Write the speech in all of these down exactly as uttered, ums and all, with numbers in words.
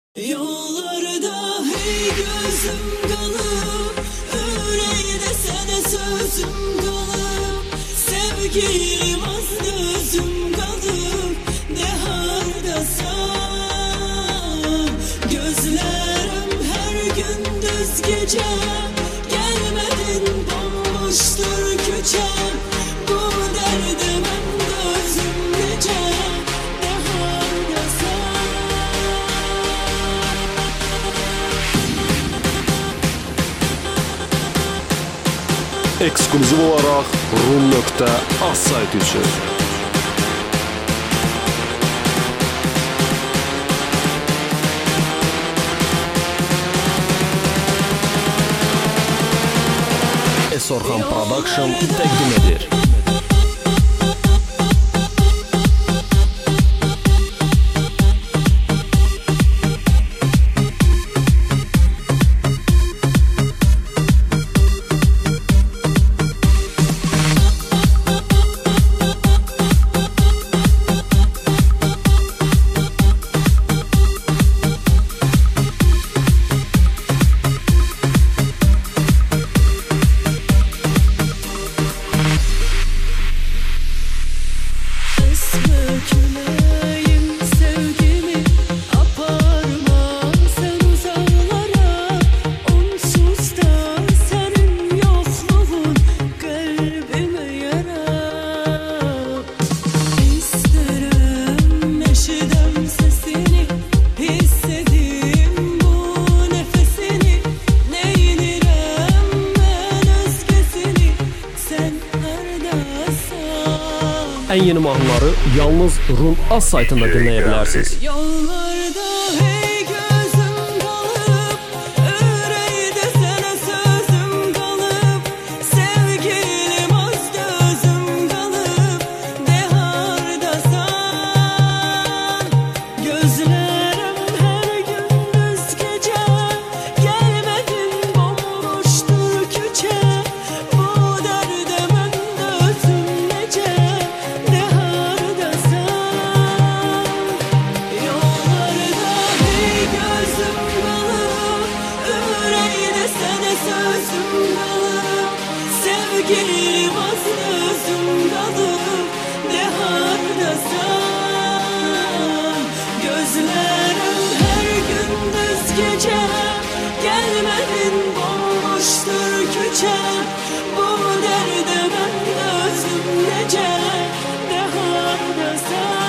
Yollarda hey gözüm kalıp, yüreğde sana sözüm kalıp, sevgilim az gözüm kalıp, ne haldasam. Gözlerim her gündüz gece, gelmedin bomboştur köçem. Bu derdim hem gözüm gece, ne haldasam. Ekskluziv olarak rum nokta az saytı için. Esorhan Production təqdim edir. En yeni mahnıları yalnız Rum Az saytında dinleyebilirsiniz. Yollarda hey gözüm kalıp, yüreğde sana sözüm kalıp, sevgilim az gözüm kalıp, ne hardasam. Gözlerim her gündüz gece, gelmedin bomboştur küçe. Bu derdimin özüm nece, ne hardasam. Yollarda hey gözüm kalıp, yüreğde sana sözüm kalıp, sevgilim az gözüm kalıp, ne hardasam. Gözlerim her gündüz gece, gelmedin bomboştur küçe. Bu derdimin özüm nece, ne hardasam.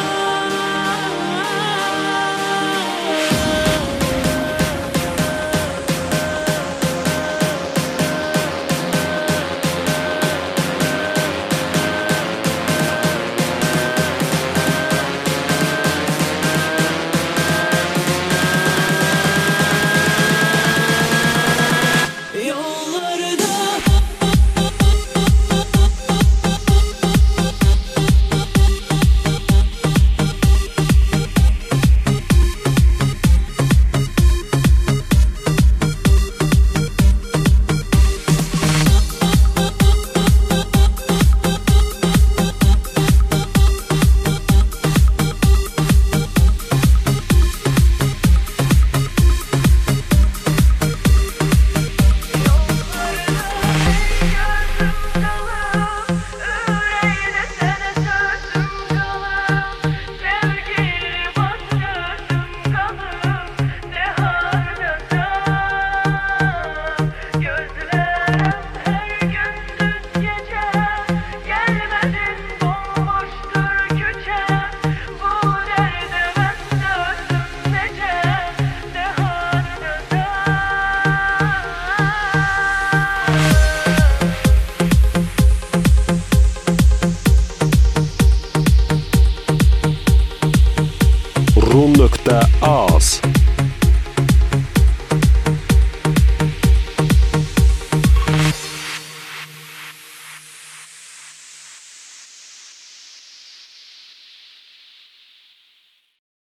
Yollarda rum nokta az